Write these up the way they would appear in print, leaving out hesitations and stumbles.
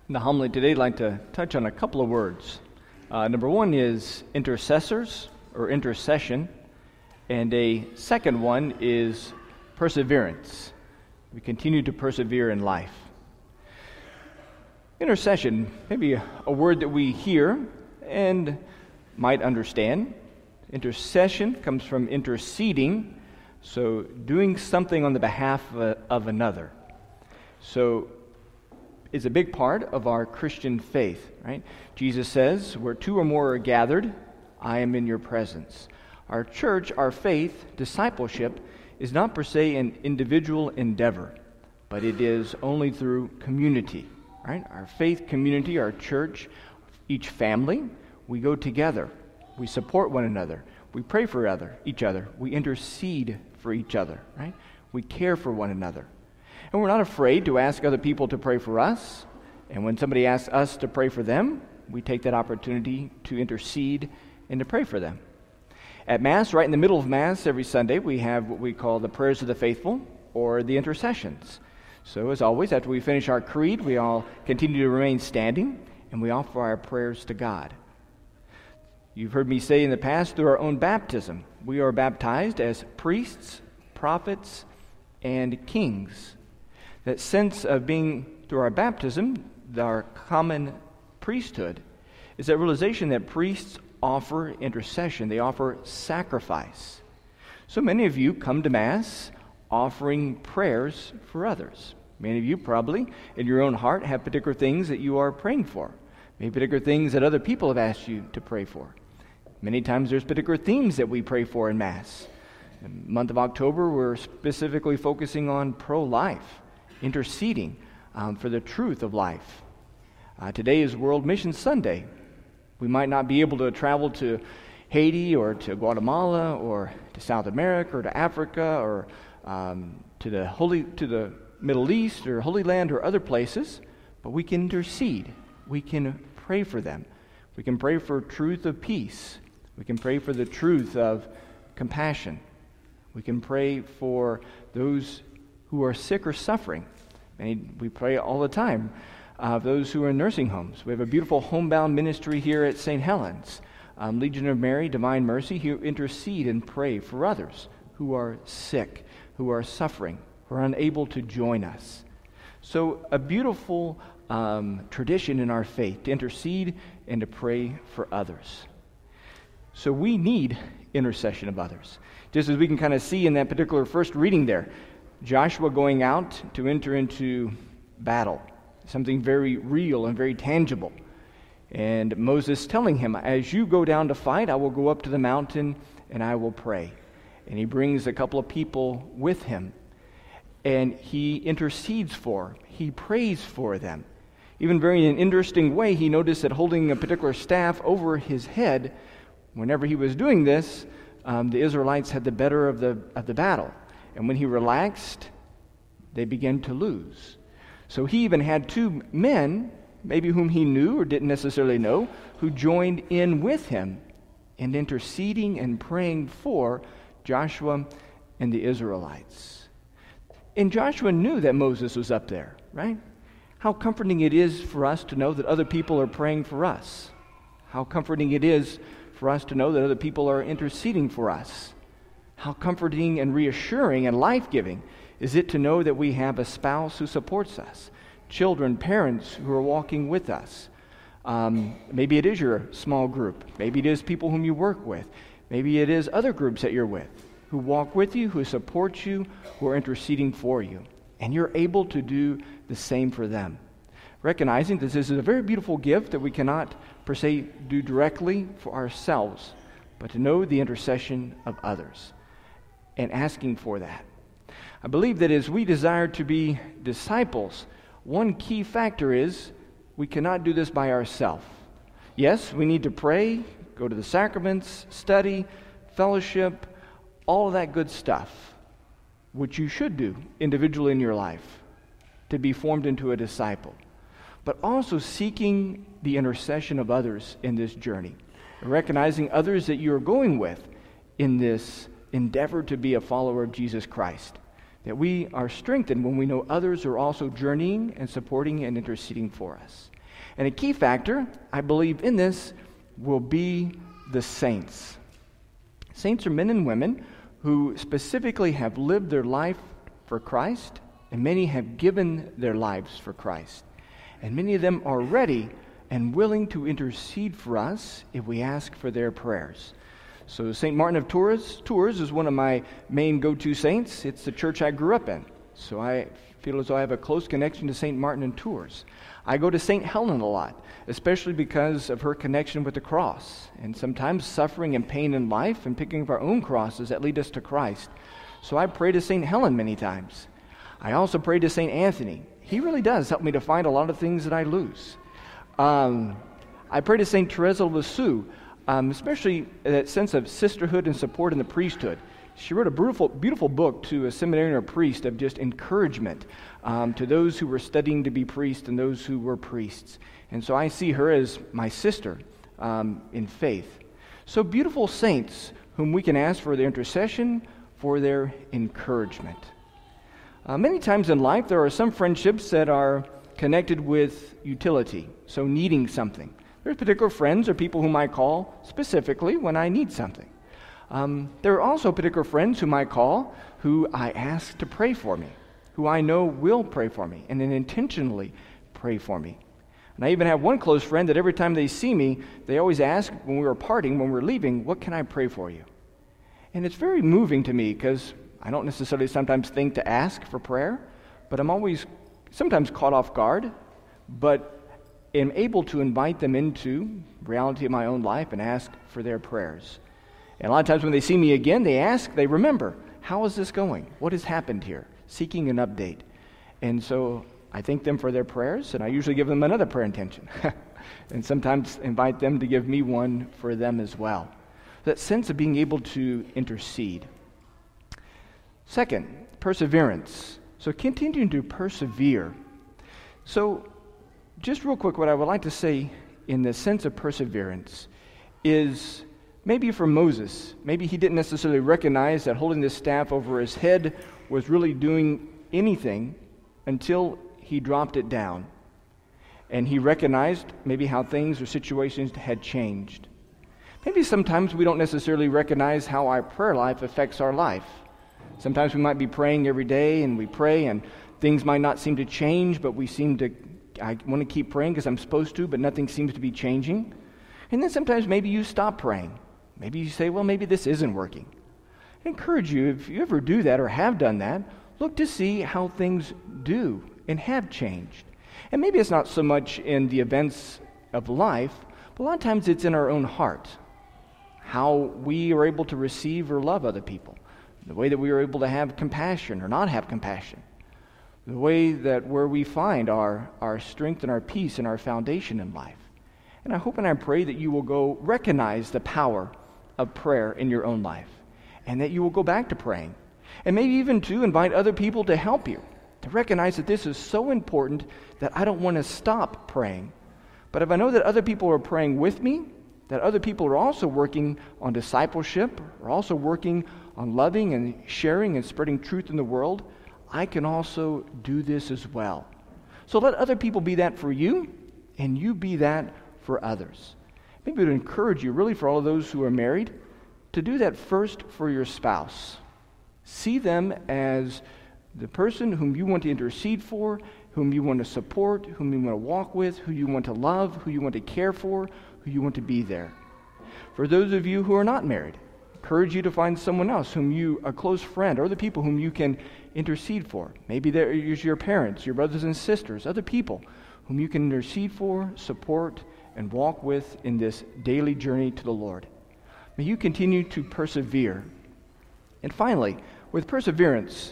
In the homily today, I'd like to touch on a couple of words. Number one is intercessors or intercession, and a second one is perseverance. We continue to persevere in life. Intercession, maybe a word that we hear and might understand. Intercession comes from interceding, so doing something on the behalf of another. So it's a big part of our Christian faith, right? Jesus says, where two or more are gathered, I am in your presence. Our church, our faith, discipleship, is not per se an individual endeavor, but it is only through community, right? Our faith community, our church, each family, we go together. We support one another. We pray for each other. We intercede for each other, right? We care for one another. And we're not afraid to ask other people to pray for us. And when somebody asks us to pray for them, we take that opportunity to intercede and to pray for them. At Mass, right in the middle of Mass, every Sunday, we have what we call the prayers of the faithful, or the intercessions. So as always, after we finish our creed, we all continue to remain standing, and we offer our prayers to God. You've heard me say in the past, through our own baptism, we are baptized as priests, prophets, and kings. That sense of being, through our baptism, our common priesthood, is that realization that priests offer intercession. They offer sacrifice. So many of you come to Mass offering prayers for others. Many of you probably, in your own heart, have particular things that you are praying for. Maybe particular things that other people have asked you to pray for. Many times there's particular themes that we pray for in Mass. In the month of October, we're specifically focusing on pro-life, interceding for the truth of life. Today is World Mission Sunday. We might not be able to travel to Haiti or to Guatemala or to South America or to Africa or to the Middle East or Holy Land or other places, but we can intercede. We can pray for them. We can pray for truth of peace. We can pray for the truth of compassion. We can pray for those who are sick or suffering. And we pray all the time those who are in nursing homes. We have a beautiful homebound ministry here at St. Helens, Legion of Mary, Divine Mercy, who intercede and pray for others who are sick, who are suffering, who are unable to join us. So a beautiful tradition in our faith to intercede and to pray for others. So we need intercession of others. Just as we can kind of see in that particular first reading there, Joshua going out to enter into battle, something very real and very tangible. And Moses telling him, as you go down to fight, I will go up to the mountain and I will pray. And he brings a couple of people with him. And he intercedes he prays for them. Even very in an interesting way, he noticed that holding a particular staff over his head, whenever he was doing this, the Israelites had the better of the battle. And when he relaxed, they began to lose. So he even had two men, maybe whom he knew or didn't necessarily know, who joined in with him in interceding and praying for Joshua and the Israelites. And Joshua knew that Moses was up there, right? How comforting it is for us to know that other people are praying for us. How comforting it is for us to know that other people are interceding for us. How comforting and reassuring and life-giving is it to know that we have a spouse who supports us, children, parents who are walking with us. Maybe it is your small group. Maybe it is people whom you work with. Maybe it is other groups that you're with who walk with you, who support you, who are interceding for you. And you're able to do the same for them. Recognizing that this is a very beautiful gift that we cannot, per se, do directly for ourselves, but to know the intercession of others and asking for that. I believe that as we desire to be disciples, one key factor is we cannot do this by ourselves. Yes, we need to pray, go to the sacraments, study, fellowship, all of that good stuff, which you should do individually in your life to be formed into a disciple. But also seeking the intercession of others in this journey, and recognizing others that you are going with in this endeavor to be a follower of Jesus Christ. That we are strengthened when we know others are also journeying and supporting and interceding for us. And a key factor, I believe, in this will be the saints. Saints are men and women who specifically have lived their life for Christ, and many have given their lives for Christ. And many of them are ready and willing to intercede for us if we ask for their prayers. So St. Martin of Tours is one of my main go-to saints. It's the church I grew up in. So I feel as though I have a close connection to St. Martin in Tours. I go to St. Helen a lot, especially because of her connection with the cross, and sometimes suffering and pain in life and picking up our own crosses that lead us to Christ. So I pray to St. Helen many times. I also pray to St. Anthony. He really does help me to find a lot of things that I lose. I pray to St. Teresa of Lisieux, especially that sense of sisterhood and support in the priesthood. She wrote a beautiful book to a seminarian or priest of just encouragement to those who were studying to be priests and those who were priests. And so I see her as my sister in faith. So beautiful saints whom we can ask for their intercession, for their encouragement. Many times in life there are some friendships that are connected with utility, so needing something. There's particular friends or people whom I call specifically when I need something. There are also particular friends whom I call who I ask to pray for me, who I know will pray for me and then intentionally pray for me. And I even have one close friend that every time they see me, they always ask when we were parting, when we're leaving, what can I pray for you? And it's very moving to me because I don't necessarily sometimes think to ask for prayer, but I'm always sometimes caught off guard, but am able to invite them into reality of my own life and ask for their prayers. And a lot of times when they see me again, they remember, how is this going? What has happened here? Seeking an update. And so I thank them for their prayers, and I usually give them another prayer intention. And sometimes invite them to give me one for them as well. That sense of being able to intercede. Second, perseverance. So continuing to persevere. So just real quick, what I would like to say in the sense of perseverance is maybe for Moses, maybe he didn't necessarily recognize that holding this staff over his head was really doing anything until he dropped it down. And he recognized maybe how things or situations had changed. Maybe sometimes we don't necessarily recognize how our prayer life affects our life. Sometimes we might be praying every day and we pray and things might not seem to change, but I want to keep praying because I'm supposed to, but nothing seems to be changing. And then sometimes maybe you stop praying. Maybe you say, well, maybe this isn't working. I encourage you, if you ever do that or have done that, look to see how things do and have changed. And maybe it's not so much in the events of life, but a lot of times it's in our own heart. How we are able to receive or love other people. The way that we are able to have compassion or not have compassion. The way that where we find our strength and our peace and our foundation in life. And I hope and I pray that you will go recognize the power of prayer in your own life. And that you will go back to praying. And maybe even to invite other people to help you. To recognize that this is so important that I don't want to stop praying. But if I know that other people are praying with me, that other people are also working on discipleship, are also working on loving and sharing and spreading truth in the world, I can also do this as well. So let other people be that for you, and you be that for others. Maybe it would encourage you, really for all of those who are married, to do that first for your spouse. See them as the person whom you want to intercede for, whom you want to support, whom you want to walk with, who you want to love, who you want to care for, who you want to be there. For those of you who are not married, encourage you to find someone else a close friend, or the people whom you can intercede for. Maybe there's your parents, your brothers and sisters, other people whom you can intercede for, support, and walk with in this daily journey to the Lord. May you continue to persevere. And finally, with perseverance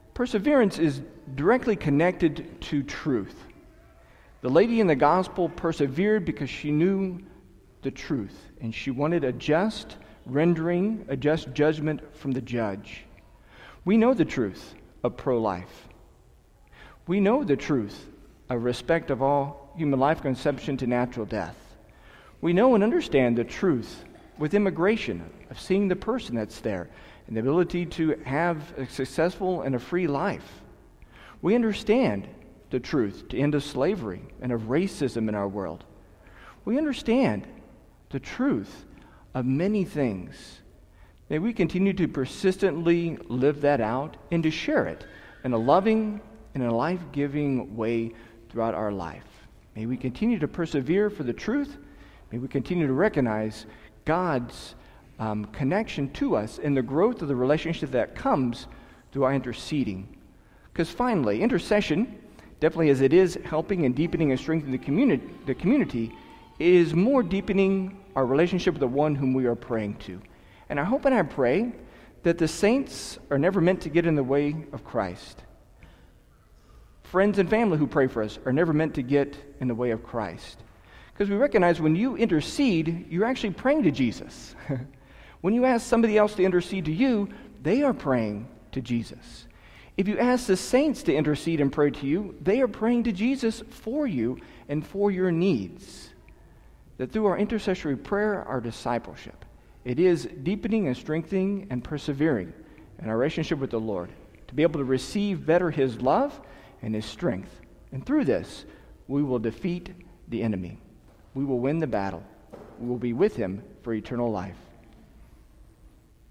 is directly connected to truth. The lady in the gospel persevered because she knew the truth, and she wanted a just rendering, a just judgment from the judge. We know the truth of pro-life. We know the truth of respect of all human life, conception to natural death. We know and understand the truth with immigration, of seeing the person that's there, and the ability to have a successful and a free life. We understand the truth to end of slavery and of racism in our world. We understand the truth of many things. May we continue to persistently live that out and to share it in a loving and a life-giving way throughout our life. May we continue to persevere for the truth. May we continue to recognize God's connection to us and the growth of the relationship that comes through our interceding. Because finally, intercession, definitely as it is helping and deepening and strengthening the community, is more deepening our relationship with the one whom we are praying to. And I hope and I pray that the saints are never meant to get in the way of Christ. Friends and family who pray for us are never meant to get in the way of Christ. Because we recognize when you intercede, you're actually praying to Jesus. When you ask somebody else to intercede to you, they are praying to Jesus. If you ask the saints to intercede and pray to you, they are praying to Jesus for you and for your needs. That through our intercessory prayer, our discipleship, it is deepening and strengthening and persevering in our relationship with the Lord to be able to receive better His love and His strength. And through this, we will defeat the enemy. We will win the battle. We will be with Him for eternal life.